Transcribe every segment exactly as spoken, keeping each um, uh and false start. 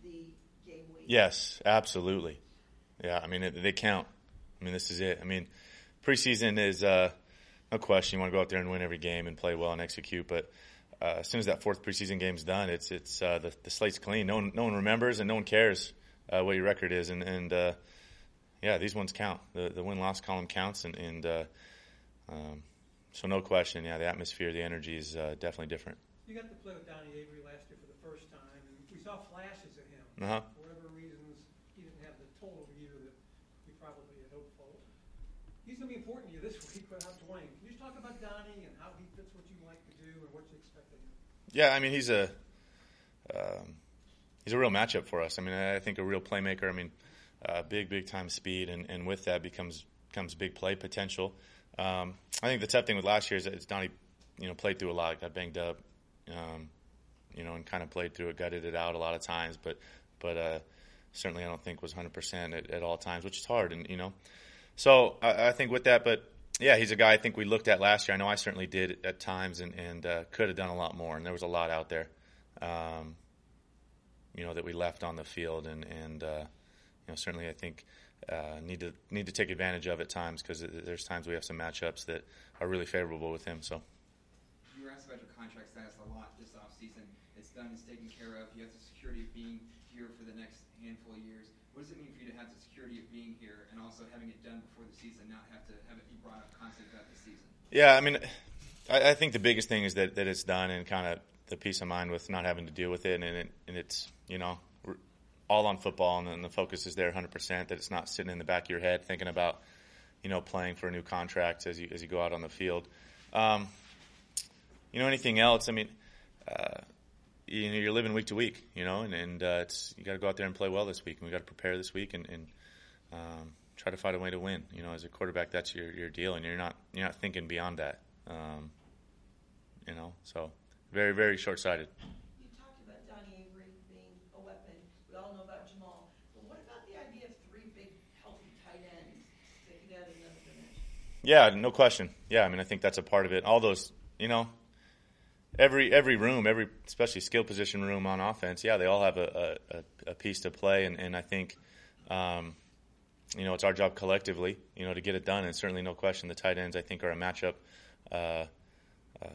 the game week. Yes, absolutely. Yeah, I mean, it, they count. I mean, this is it. I mean, preseason is uh, no question. You want to go out there and win every game and play well and execute. But uh, as soon as that fourth preseason game's done, it's it's uh, the, the slate's clean. No one no one remembers and no one cares uh, what your record is. And, and uh, yeah, these ones count. The the win loss column counts. And, and uh, um, so no question. Yeah, the atmosphere, the energy is uh, definitely different. You got to play with Donnie Avery last year for the first time, and we saw flashes of him. Uh-huh. For whatever reasons, he didn't have the total year that we probably had hoped for. He's going to be important to you this week without Dwayne. Can you just talk about Donnie and how he fits what you like to do and what you expect of him? Yeah, I mean, he's a um, he's a real matchup for us. I mean, I think a real playmaker. I mean, uh, big, big time speed, and, and with that becomes comes big play potential. Um, I think the tough thing with last year is that Donnie, you know, played through a lot, got banged up, um, you know, and kind of played through it, gutted it out a lot of times. But but uh, certainly I don't think was one hundred percent at, at all times, which is hard, and you know. So I, I think with that, but yeah, he's a guy I think we looked at last year. I know I certainly did at times, and, and uh, could have done a lot more. And there was a lot out there, um, you know, that we left on the field, and and uh, you know, certainly I think uh, need to need to take advantage of at times, because there's times we have some matchups that are really favorable with him. So you were asked about your contract status a lot this offseason. It's done. It's taken care of. You have the security of being here for the next handful of years. What does it mean for you to have the security of being here and also having it done before the season, not have to have it be brought up constantly throughout the season? Yeah, I mean, I, I think the biggest thing is that, that it's done, and kind of the peace of mind with not having to deal with it, and it, and it's, you know, all on football, and then the focus is there one hundred percent, that it's not sitting in the back of your head thinking about, you know, playing for a new contract as you as you go out on the field. Um, you know, anything else, I mean, uh, you know, you're living week to week, you know, and, and uh, it's you got to go out there and play well this week, and we got to prepare this week, and, and um, try to find a way to win. You know, as a quarterback, that's your your deal, and you're not you're not thinking beyond that. Um, you know, so very very short sighted. You talked about Donnie Avery being a weapon. We all know about Jamal, but what about the idea of three big healthy tight ends that could add another dimension? Yeah, no question. Yeah, I mean, I think that's a part of it. All those, you know. Every every room, every especially skill position room on offense, yeah, they all have a, a, a piece to play, and, and I think, um, you know, it's our job collectively, you know, to get it done. And certainly, no question, the tight ends I think are a matchup, uh, uh,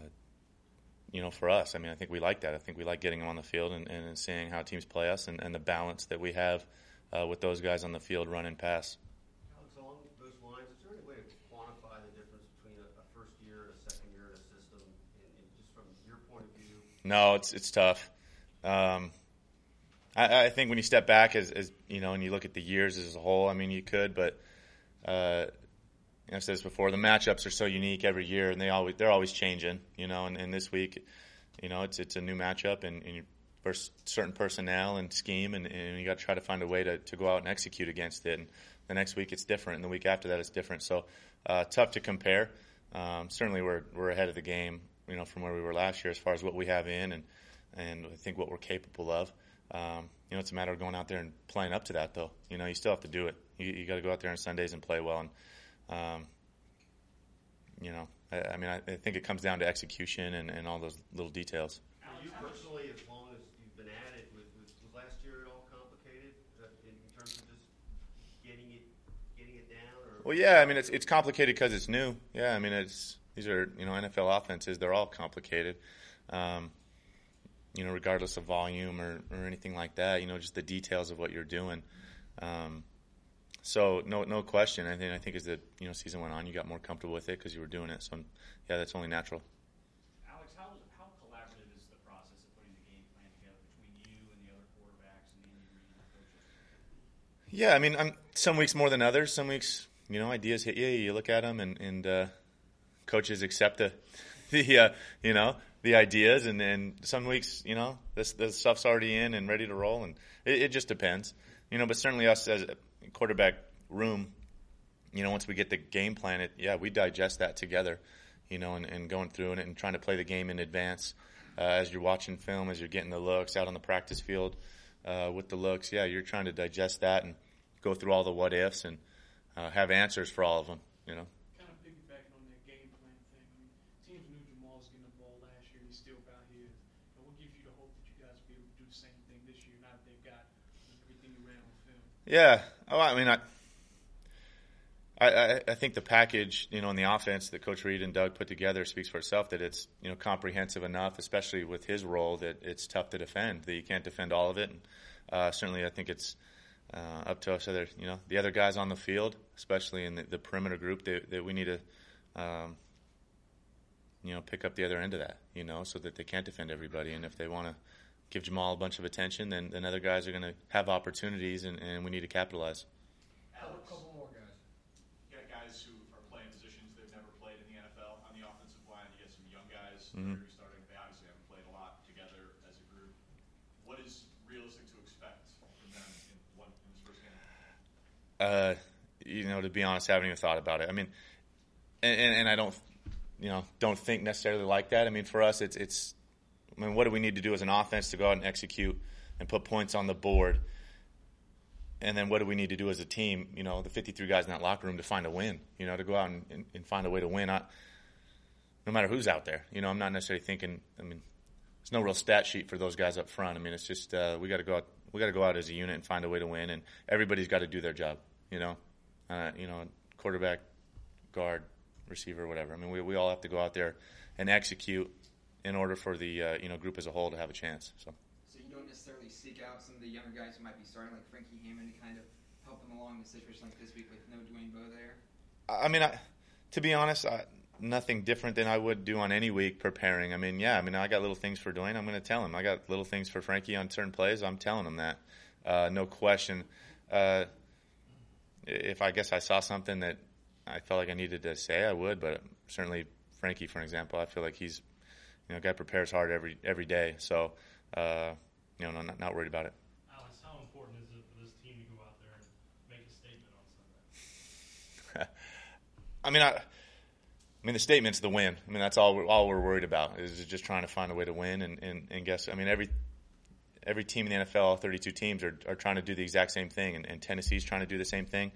you know, for us. I mean, I think we like that. I think we like getting them on the field and, and seeing how teams play us, and, and the balance that we have uh, with those guys on the field, run and pass. Alex, along those lines, is there any way to quantify the difference between a, a first year and a second year in a system, and, and just from your point of view? No, it's it's tough. Um, I, I think when you step back, as, as you know, and you look at the years as a whole, I mean, you could, but uh, I've said this before: the matchups are so unique every year, and they always they're always changing. You know, and, and this week, you know, it's it's a new matchup, and, and you versus certain personnel and scheme, and, and you got to try to find a way to, to go out and execute against it. And the next week it's different, and the week after that it's different. So uh, tough to compare. Um, certainly, we're we're ahead of the game, you know, from where we were last year as far as what we have in, and and I think what we're capable of. Um, you know, it's a matter of going out there and playing up to that, though. You know, you still have to do it. You, you got to go out there on Sundays and play well. And um, you know, I, I mean, I, I think it comes down to execution and, and all those little details. For you personally, as long as you've been at it, was, was, was last year at all complicated uh, in terms of just getting it getting it down? Or? Well, yeah, I mean, it's it's complicated because it's new. Yeah, I mean, it's these are you know N F L offenses. They're all complicated. Um, you know, regardless of volume or, or anything like that. You know, just the details of what you're doing. Um, so no no question. I think I think as the you know season went on, you got more comfortable with it because you were doing it. So yeah, that's only natural. Alex, how how collaborative is the process of putting the game plan together between you and the other quarterbacks and Andy Reid and the coaches? Yeah, I mean, I'm, some weeks more than others. Some weeks, you know, ideas hit you. You look at them, and, and uh, coaches accept the, the uh, you know, the ideas. And then some weeks, you know, this the stuff's already in and ready to roll, and it, it just depends, you know. But certainly us as a quarterback room, you know, once we get the game plan, it yeah, we digest that together, you know, and, and going through it and trying to play the game in advance uh, as you're watching film, as you're getting the looks out on the practice field. Uh, with the looks, yeah, you're trying to digest that and go through all the what ifs and uh, have answers for all of them, you know. Kind of piggybacking on that game plan thing. I mean, teams knew Jamal was getting the ball last year. He still got his. And what gives you the hope that you guys will be able to do the same thing this year? Now that they've got everything you ran on film. Yeah. Oh, I mean, I, I, I think the package, you know, in the offense that Coach Reed and Doug put together speaks for itself. That it's, you know, comprehensive enough, especially with his role, that it's tough to defend. That you can't defend all of it. And uh, certainly, I think it's uh, up to us, other, you know, the other guys on the field, especially in the, the perimeter group, that, that we need to, um, you know, pick up the other end of that, you know, so that they can't defend everybody. And if they want to give Jamal a bunch of attention, then, then other guys are going to have opportunities, and, and we need to capitalize. Alex, A couple more guys. you got guys who are playing positions they've never played in the N F L on the offensive line. You get some young guys Mhm. who are starting. They obviously haven't played a lot together as a group. What is realistic to expect from them in one in this first game? Uh, you know, to be honest, I haven't even thought about it. I mean, and, and, and I don't, you know, don't think necessarily like that. I mean, for us, it's, it's, I mean, what do we need to do as an offense to go out and execute and put points on the board? And then what do we need to do as a team, you know, the fifty-three guys in that locker room, to find a win, you know, to go out and, and, and find a way to win, I, no matter who's out there. You know, I'm not necessarily thinking, I mean, there's no real stat sheet for those guys up front. I mean, it's just uh, we got to go out, we got to go out as a unit and find a way to win, and everybody's got to do their job, you know, uh, you know, quarterback, guard, receiver, whatever. I mean, we we all have to go out there and execute in order for the uh, you know group as a whole to have a chance. So. So you don't necessarily seek out some of the younger guys who might be starting, like Frankie Hammond, to kind of help them along in a situation like this week with no Dwayne Bowe there? I mean, I, to be honest, I, nothing different than I would do on any week preparing. I mean, yeah, I mean, I got little things for Dwayne. I'm going to tell him. I got little things for Frankie on certain plays. I'm telling him that. Uh, no question. Uh, if I guess I saw something that I felt like I needed to say, I would. But certainly Frankie, for example, I feel like he's, you know, guy prepares hard every every day. So, uh, you know, no, not, not worried about it. Alex, how important is it for this team to go out there and make a statement on Sunday? I mean, I, I mean, the statement's the win. I mean, that's all we're, all we're worried about is just trying to find a way to win. And, and, and guess, I mean, every every team in the N F L, all thirty-two teams, are, are trying to do the exact same thing. And, and Tennessee's trying to do the same thing.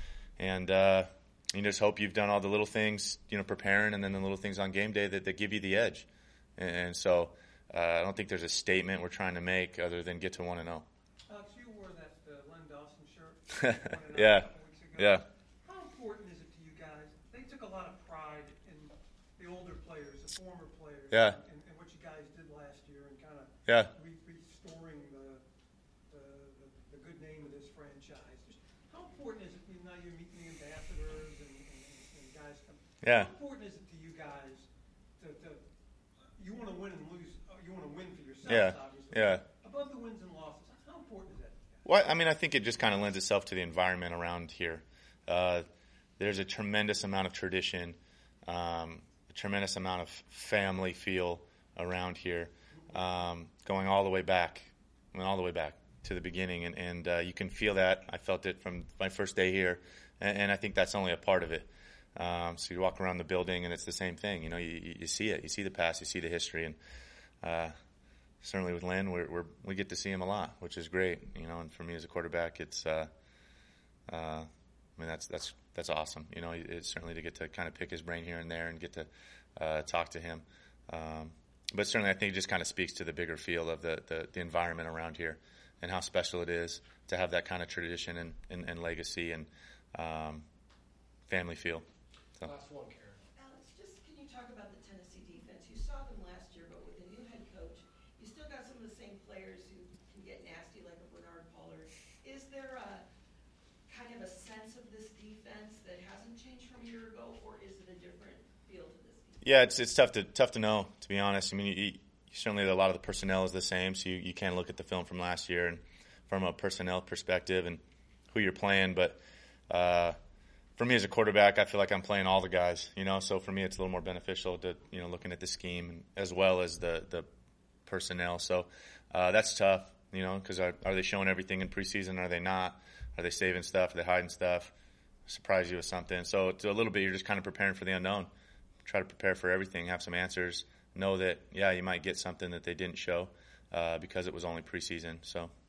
And uh, you just hope you've done all the little things, you know, preparing, and then the little things on game day that, that give you the edge. And, and so uh, I don't think there's a statement we're trying to make other than get to one and oh. Alex, you wore that uh, Len Dawson shirt. one and oh Yeah. A couple weeks ago. Yeah. How important is it to you guys? They took a lot of pride in the older players, the former players, Yeah. and, and what you guys did last year, and kind of Yeah. re- restoring the, the, the the good name of this franchise. Just how important is it? You know, you're meeting the ambassadors and, and, and guys come. Yeah. How important is it to you guys to, to you want to win and lose? uh, You want to win for yourselves, Yeah. obviously. Yeah. Above the wins and losses, how important is that? Well, I mean, I think it just kind of lends itself to the environment around here. Uh, there's a tremendous amount of tradition, um, a tremendous amount of family feel around here, um, going all the way back, I mean, all the way back to the beginning, and, and uh, you can feel that. I felt it from my first day here, and, and I think that's only a part of it. Um, so you walk around the building, and it's the same thing. You know, you, you see it. You see the past. You see the history, and uh, certainly with Len, we're, we're, we get to see him a lot, which is great. You know, and for me as a quarterback, it's, uh, uh, I mean, that's that's that's awesome. You know, it's certainly to get to kind of pick his brain here and there and get to uh, talk to him. Um, but certainly, I think it just kind of speaks to the bigger feel of the, the, the environment around here and how special it is to have that kind of tradition and, and, and legacy and um, family feel. So. Last one, Karen. Alex, just can you talk about the Tennessee defense? You saw them last year, but with a new head coach, you still got some of the same players who can get nasty like a Bernard Pollard. Is there a kind of a sense of this defense that hasn't changed from a year ago, or is it a different feel to this defense? Yeah, it's it's tough to tough to know, to be honest. I mean, you, you, certainly a lot of the personnel is the same, so you, you can look at the film from last year and from a personnel perspective and who you're playing. But uh, for me as a quarterback, I feel like I'm playing all the guys, you know. So for me, it's a little more beneficial to you know looking at the scheme as well as the the personnel. So uh, that's tough, you know, because are, are they showing everything in preseason? Are they not? Are they saving stuff? Are they hiding stuff? Surprise you with something? So it's a little bit. You're just kind of preparing for the unknown. Try to prepare for everything. Have some answers. Know that yeah, you might get something that they didn't show uh, because it was only preseason. So.